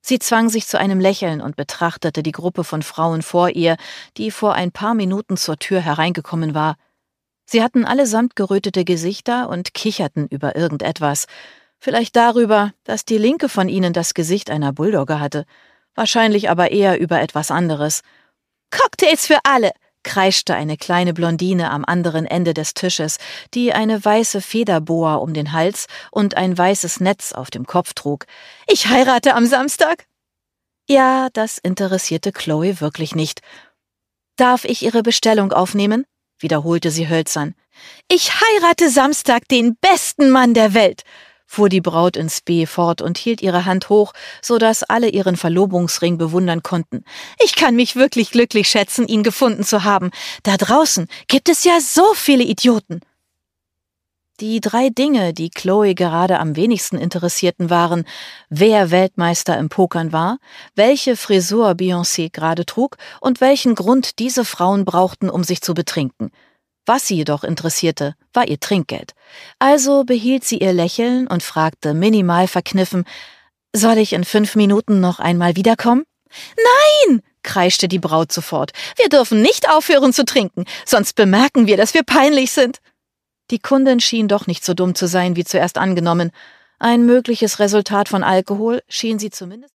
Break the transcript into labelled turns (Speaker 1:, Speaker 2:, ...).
Speaker 1: Sie zwang sich zu einem Lächeln und betrachtete die Gruppe von Frauen vor ihr, die vor ein paar Minuten zur Tür hereingekommen war. Sie hatten allesamt gerötete Gesichter und kicherten über irgendetwas. Vielleicht darüber, dass die linke von ihnen das Gesicht einer Bulldogge hatte. Wahrscheinlich aber eher über etwas anderes. »Cocktails für alle«, kreischte eine kleine Blondine am anderen Ende des Tisches, die eine weiße Federboa um den Hals und ein weißes Netz auf dem Kopf trug. »Ich heirate am Samstag!« Ja, das interessierte Chloe wirklich nicht. »Darf ich Ihre Bestellung aufnehmen?« wiederholte sie hölzern. »Ich heirate Samstag den besten Mann der Welt«, fuhr die Braut ins B fort und hielt ihre Hand hoch, so dass alle ihren Verlobungsring bewundern konnten. »Ich kann mich wirklich glücklich schätzen, ihn gefunden zu haben. Da draußen gibt es ja so viele Idioten.« Die 3 Dinge, die Chloe gerade am wenigsten interessierten, waren, wer Weltmeister im Pokern war, welche Frisur Beyoncé gerade trug und welchen Grund diese Frauen brauchten, um sich zu betrinken. Was sie jedoch interessierte, war ihr Trinkgeld. Also behielt sie ihr Lächeln und fragte minimal verkniffen, »Soll ich in 5 Minuten noch einmal wiederkommen?« »Nein«, kreischte die Braut sofort, »wir dürfen nicht aufhören zu trinken, sonst bemerken wir, dass wir peinlich sind.« Die Kundin schien doch nicht so dumm zu sein, wie zuerst angenommen. Ein mögliches Resultat von Alkohol schien sie zumindest